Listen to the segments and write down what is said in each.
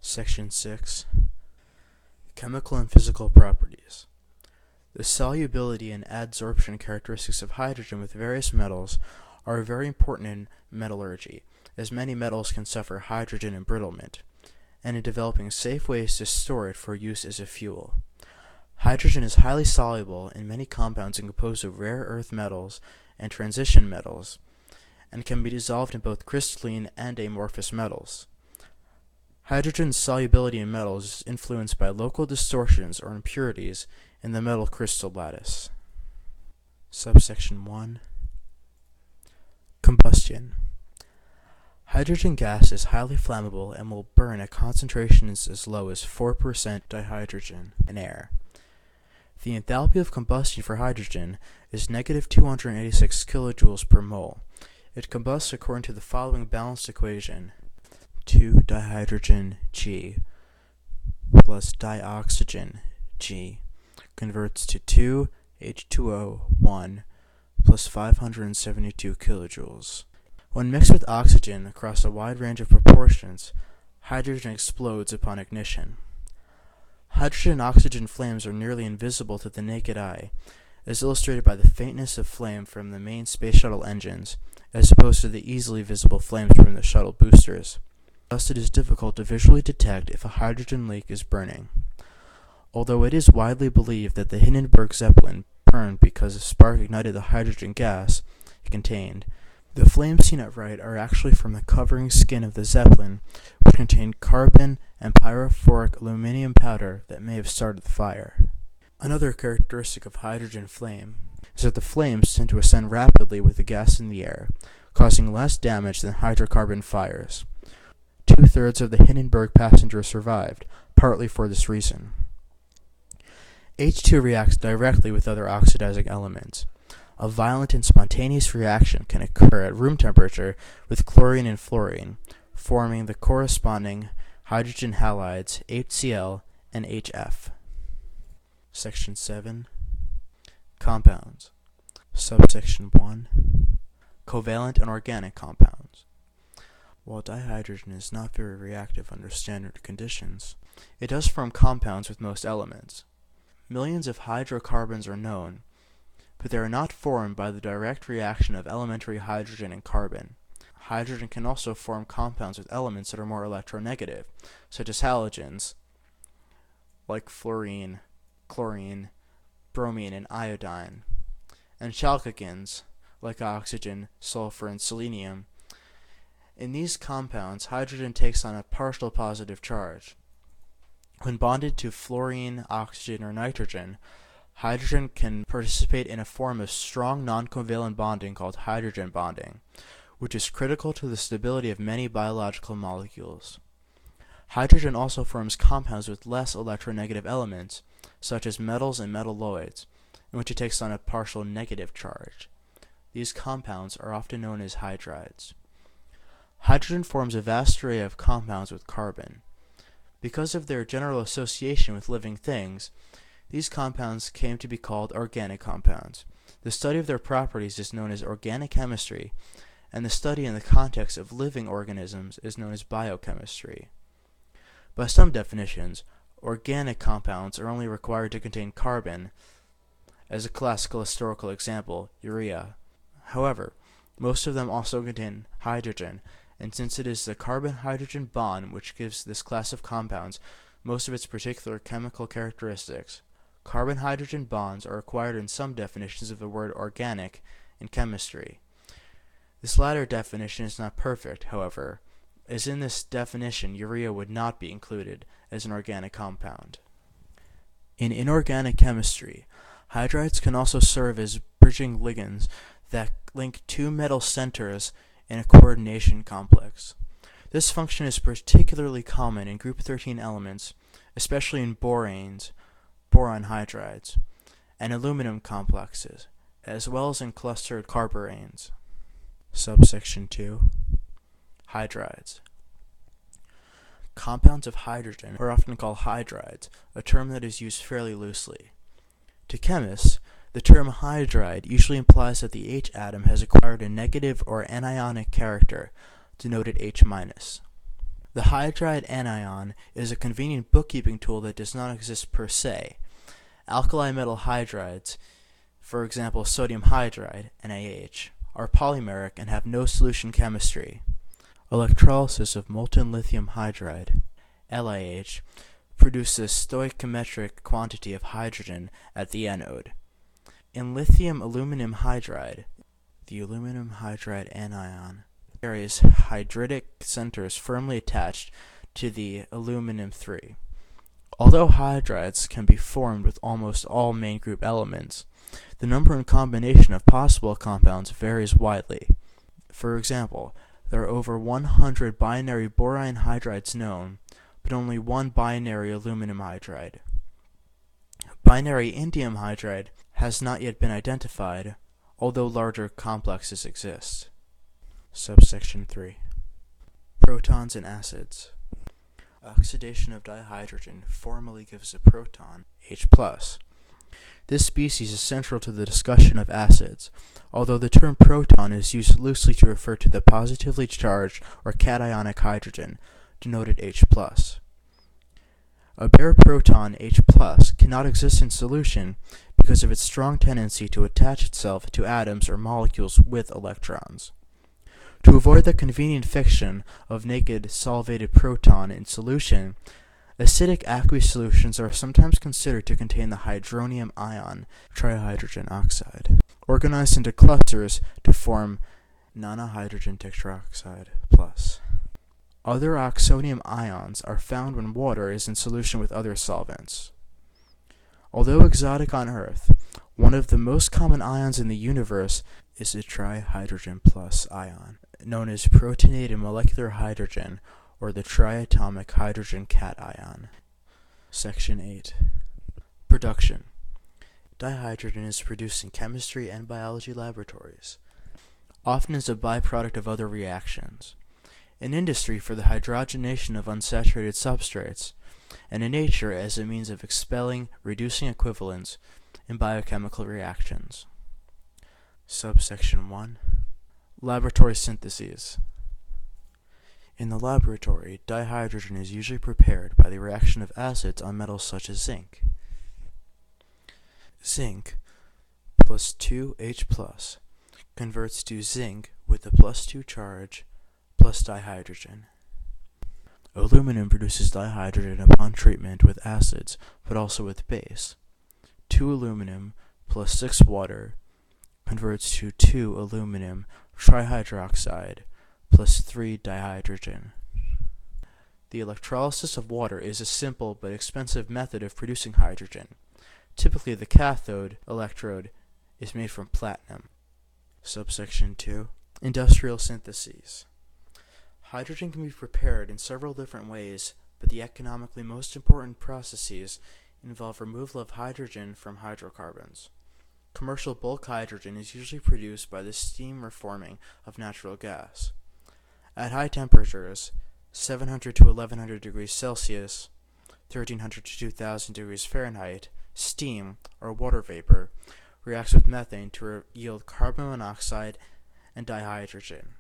Section 6. Chemical and physical properties. The solubility and adsorption characteristics of hydrogen with various metals are very important in metallurgy, as many metals can suffer hydrogen embrittlement, and in developing safe ways to store it for use as a fuel. Hydrogen is highly soluble in many compounds and composed of rare earth metals and transition metals, and can be dissolved in both crystalline and amorphous metals. Hydrogen's solubility in metals is influenced by local distortions or impurities in the metal crystal lattice. Subsection 1. Combustion. Hydrogen gas is highly flammable and will burn at concentrations as low as 4% dihydrogen in air. The enthalpy of combustion for hydrogen is negative 286 kilojoules per mole. It combusts according to the following balanced equation: 2 dihydrogen G plus dioxygen G converts to 2 H2O 1 plus 572 kilojoules. When mixed with oxygen across a wide range of proportions, hydrogen explodes upon ignition. Hydrogen and oxygen flames are nearly invisible to the naked eye, as illustrated by the faintness of flame from the main space shuttle engines, as opposed to the easily visible flames from the shuttle boosters. Thus, it is difficult to visually detect if a hydrogen leak is burning. Although it is widely believed that the Hindenburg Zeppelin burned because a spark ignited the hydrogen gas it contained, the flames seen at right are actually from the covering skin of the Zeppelin, which contained carbon and pyrophoric aluminum powder that may have started the fire. Another characteristic of hydrogen flame is that the flames tend to ascend rapidly with the gas in the air, causing less damage than hydrocarbon fires. 2/3 of the Hindenburg passengers survived, partly for this reason. H2 reacts directly with other oxidizing elements. A violent and spontaneous reaction can occur at room temperature with chlorine and fluorine, forming the corresponding hydrogen halides HCl and HF. Section 7. Compounds. Subsection 1. Covalent and organic compounds. While dihydrogen is not very reactive under standard conditions, it does form compounds with most elements. Millions of hydrocarbons are known, but they are not formed by the direct reaction of elementary hydrogen and carbon. Hydrogen can also form compounds with elements that are more electronegative, such as halogens, like fluorine, chlorine, bromine, and iodine, and chalcogens, like oxygen, sulfur, and selenium. In these compounds, hydrogen takes on a partial positive charge. When bonded to fluorine, oxygen, or nitrogen, hydrogen can participate in a form of strong non-covalent bonding called hydrogen bonding, which is critical to the stability of many biological molecules. Hydrogen also forms compounds with less electronegative elements, such as metals and metalloids, in which it takes on a partial negative charge. These compounds are often known as hydrides. Hydrogen forms a vast array of compounds with carbon. Because of their general association with living things, these compounds came to be called organic compounds. The study of their properties is known as organic chemistry, and the study in the context of living organisms is known as biochemistry. By some definitions, organic compounds are only required to contain carbon, as a classical historical example, urea. However, most of them also contain hydrogen, and since it is the carbon-hydrogen bond which gives this class of compounds most of its particular chemical characteristics, carbon-hydrogen bonds are required in some definitions of the word organic in chemistry. This latter definition is not perfect, however, as in this definition urea would not be included as an organic compound. In inorganic chemistry, hydrides can also serve as bridging ligands that link two metal centers in a coordination complex. This function is particularly common in group 13 elements, especially in boranes, boron hydrides, and aluminum complexes, as well as in clustered carboranes. Subsection 2. Hydrides. Compounds of hydrogen are often called hydrides, a term that is used fairly loosely. To chemists, the term hydride usually implies that the H atom has acquired a negative or anionic character, denoted H-. The hydride anion is a convenient bookkeeping tool that does not exist per se. Alkali metal hydrides, for example sodium hydride, NaH, are polymeric and have no solution chemistry. Electrolysis of molten lithium hydride, LiH, produces a stoichiometric quantity of hydrogen at the anode. In lithium aluminum hydride, the aluminum hydride anion carries hydridic centers firmly attached to the aluminum 3. Although hydrides can be formed with almost all main group elements, the number and combination of possible compounds varies widely. For example, there are over 100 binary boron hydrides known, but only one binary aluminum hydride. Binary indium hydride has not yet been identified, although larger complexes exist. Subsection 3. Protons and acids. Oxidation of dihydrogen formally gives a proton, H+. This species is central to the discussion of acids, although the term proton is used loosely to refer to the positively charged or cationic hydrogen, denoted H+. A bare proton, H+, cannot exist in solution because of its strong tendency to attach itself to atoms or molecules with electrons. To avoid the convenient fiction of naked solvated proton in solution, acidic aqueous solutions are sometimes considered to contain the hydronium ion, trihydrogen oxide, organized into clusters to form nonohydrogen tetroxide plus. Other oxonium ions are found when water is in solution with other solvents. Although exotic on Earth, one of the most common ions in the universe is a trihydrogen plus ion, known as protonated molecular hydrogen, or the triatomic hydrogen cation. Section 8. Production. Dihydrogen is produced in chemistry and biology laboratories, often as a byproduct of other reactions. In industry for the hydrogenation of unsaturated substrates, and in nature as a means of expelling reducing equivalents in biochemical reactions. Subsection 1. Laboratory syntheses. In the laboratory, dihydrogen is usually prepared by the reaction of acids on metals such as zinc. Zinc plus 2H+ converts to zinc with the plus 2 charge plus dihydrogen. Aluminum produces dihydrogen upon treatment with acids, but also with base. 2 aluminum plus 6 water converts to 2 aluminum trihydroxide plus 3 dihydrogen. The electrolysis of water is a simple but expensive method of producing hydrogen. Typically, the cathode electrode is made from platinum. Subsection 2. Industrial syntheses. Hydrogen can be prepared in several different ways, but the economically most important processes involve removal of hydrogen from hydrocarbons. Commercial bulk hydrogen is usually produced by the steam reforming of natural gas. At high temperatures, 700 to 1100 degrees Celsius, 1300 to 2000 degrees Fahrenheit, steam, or water vapor, reacts with methane to yield carbon monoxide and dihydrogen.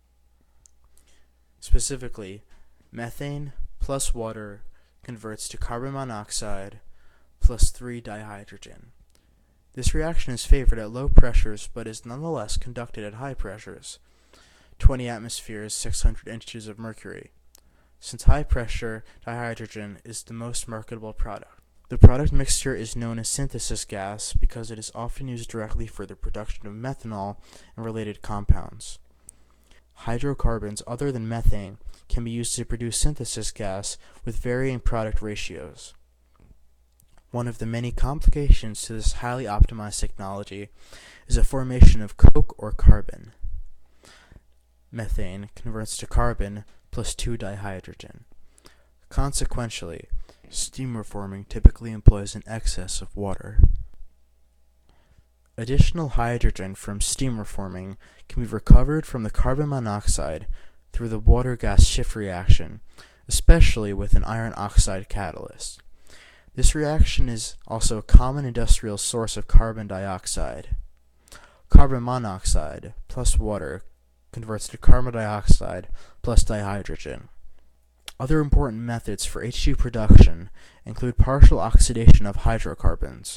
Specifically, methane plus water converts to carbon monoxide plus 3 dihydrogen. This reaction is favored at low pressures but is nonetheless conducted at high pressures, 20 atmospheres, 600 inches of mercury, since high pressure dihydrogen is the most marketable product. The product mixture is known as synthesis gas because it is often used directly for the production of methanol and related compounds. Hydrocarbons other than methane can be used to produce synthesis gas with varying product ratios. One of the many complications to this highly optimized technology is the formation of coke or carbon. Methane converts to carbon plus 2 dihydrogen. Consequentially, steam reforming typically employs an excess of water. Additional hydrogen from steam reforming can be recovered from the carbon monoxide through the water-gas shift reaction, especially with an iron oxide catalyst. This reaction is also a common industrial source of carbon dioxide. Carbon monoxide plus water converts to carbon dioxide plus dihydrogen. Other important methods for H2 production include partial oxidation of hydrocarbons.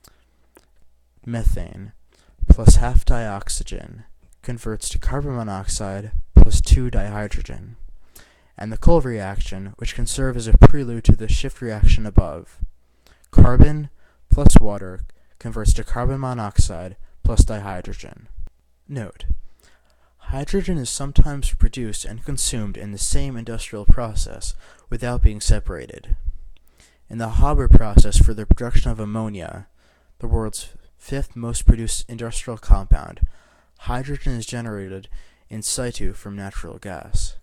Methane plus half dioxygen converts to carbon monoxide plus 2 dihydrogen, and the Cole reaction, which can serve as a prelude to the shift reaction above. Carbon plus water converts to carbon monoxide plus dihydrogen. Note: hydrogen is sometimes produced and consumed in the same industrial process without being separated. In the Haber process for the production of ammonia, the world's fifth most produced industrial compound, hydrogen is generated in situ from natural gas.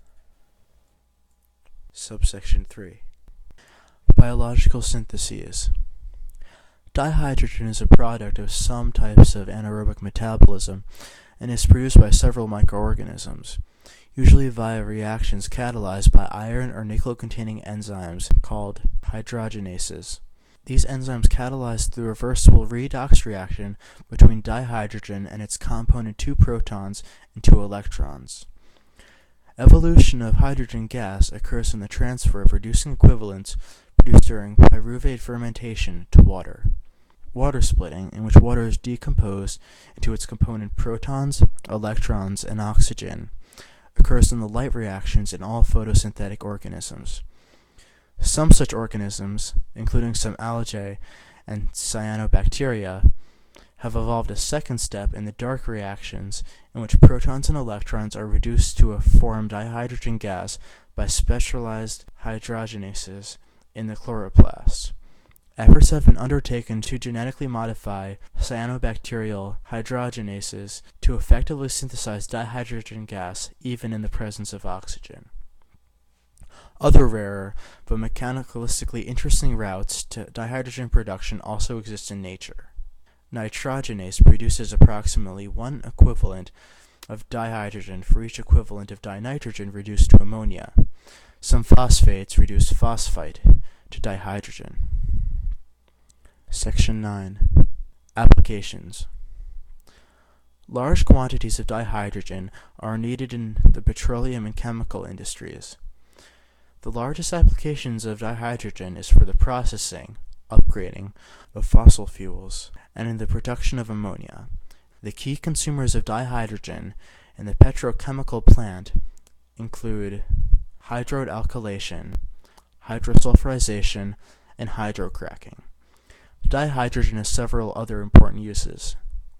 Subsection 3. Biological syntheses. Dihydrogen is a product of some types of anaerobic metabolism and is produced by several microorganisms, usually via reactions catalyzed by iron or nickel-containing enzymes called hydrogenases. These enzymes catalyze the reversible redox reaction between dihydrogen and its component 2 protons and 2 electrons. Evolution of hydrogen gas occurs in the transfer of reducing equivalents produced during pyruvate fermentation to water. Water splitting, in which water is decomposed into its component protons, electrons, and oxygen, occurs in the light reactions in all photosynthetic organisms. Some such organisms, including some algae and cyanobacteria, have evolved a second step in the dark reactions in which protons and electrons are reduced to form dihydrogen gas by specialized hydrogenases in the chloroplast. Efforts have been undertaken to genetically modify cyanobacterial hydrogenases to effectively synthesize dihydrogen gas even in the presence of oxygen. Other rarer, but mechanicalistically interesting routes to dihydrogen production also exist in nature. Nitrogenase produces approximately 1 equivalent of dihydrogen for each equivalent of dinitrogen reduced to ammonia. Some phosphates reduce phosphite to dihydrogen. Section 9. Applications. Large quantities of dihydrogen are needed in the petroleum and chemical industries. The largest applications of dihydrogen is for the processing, upgrading, of fossil fuels, and in the production of ammonia. The key consumers of dihydrogen in the petrochemical plant include hydroalkylation, hydrosulfurization, and hydrocracking. Dihydrogen has several other important uses.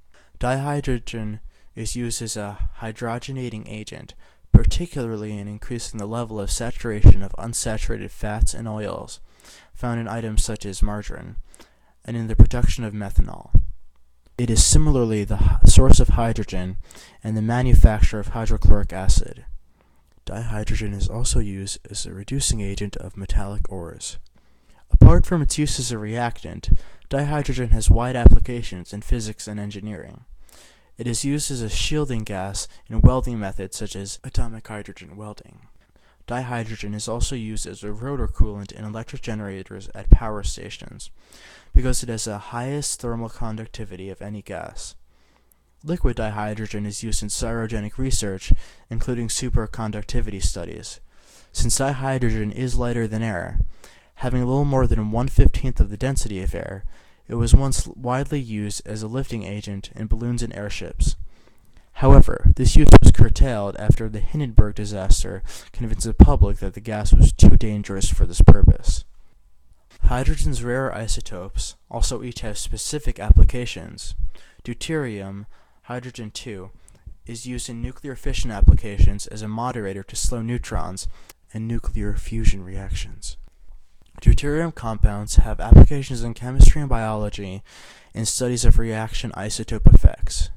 Dihydrogen is used as a hydrogenating agent, particularly in increasing the level of saturation of unsaturated fats and oils found in items such as margarine, and in the production of methanol. It is similarly the source of hydrogen and the manufacture of hydrochloric acid. Dihydrogen is also used as a reducing agent of metallic ores. Apart from its use as a reactant, dihydrogen has wide applications in physics and engineering. It is used as a shielding gas in welding methods such as atomic hydrogen welding. Dihydrogen is also used as a rotor coolant in electric generators at power stations, because it has the highest thermal conductivity of any gas. Liquid dihydrogen is used in cryogenic research, including superconductivity studies. Since dihydrogen is lighter than air, having a little more than 1/15 of the density of air, it was once widely used as a lifting agent in balloons and airships. However, this use was curtailed after the Hindenburg disaster convinced the public that the gas was too dangerous for this purpose. Hydrogen's rarer isotopes also each have specific applications. Deuterium, hydrogen-2, is used in nuclear fission applications as a moderator to slow neutrons and nuclear fusion reactions. Deuterium compounds have applications in chemistry and biology in studies of reaction isotope effects.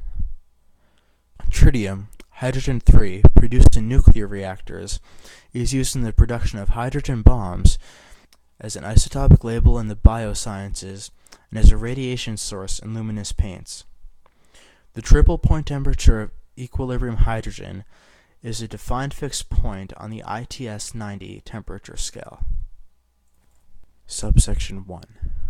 Tritium, hydrogen-3, produced in nuclear reactors, is used in the production of hydrogen bombs as an isotopic label in the biosciences and as a radiation source in luminous paints. The triple point temperature of equilibrium hydrogen is a defined fixed point on the ITS 90 temperature scale. Subsection 1.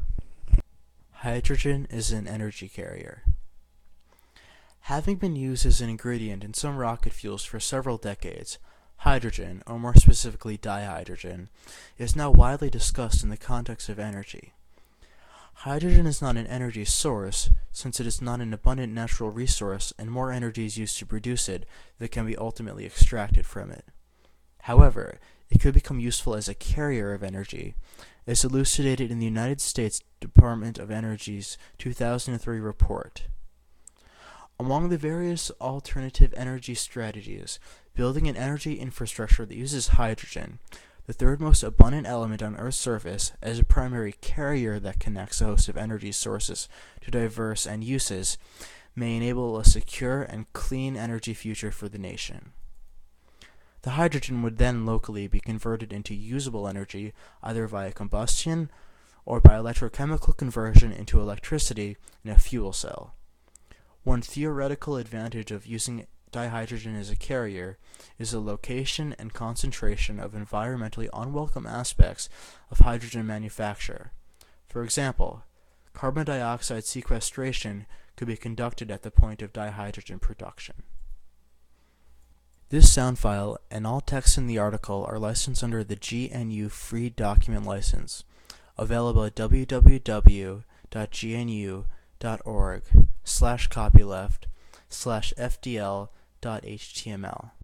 Hydrogen is an energy carrier. Having been used as an ingredient in some rocket fuels for several decades, Hydrogen, or more specifically dihydrogen, is now widely discussed in the context of energy. Hydrogen is not an energy source, since it is not an abundant natural resource and more energy is used to produce it than can be ultimately extracted from it. However, it could become useful as a carrier of energy, as elucidated in the United States Department of Energy's 2003 report. Among the various alternative energy strategies, building an energy infrastructure that uses hydrogen, the third most abundant element on Earth's surface, as a primary carrier that connects a host of energy sources to diverse end uses, may enable a secure and clean energy future for the nation. The hydrogen would then locally be converted into usable energy either via combustion or by electrochemical conversion into electricity in a fuel cell. One theoretical advantage of using dihydrogen as a carrier is the location and concentration of environmentally unwelcome aspects of hydrogen manufacture. For example, carbon dioxide sequestration could be conducted at the point of dihydrogen production. This sound file and all text in the article are licensed under the GNU Free Document License, available at www.gnu.org/copyleft/fdl.html.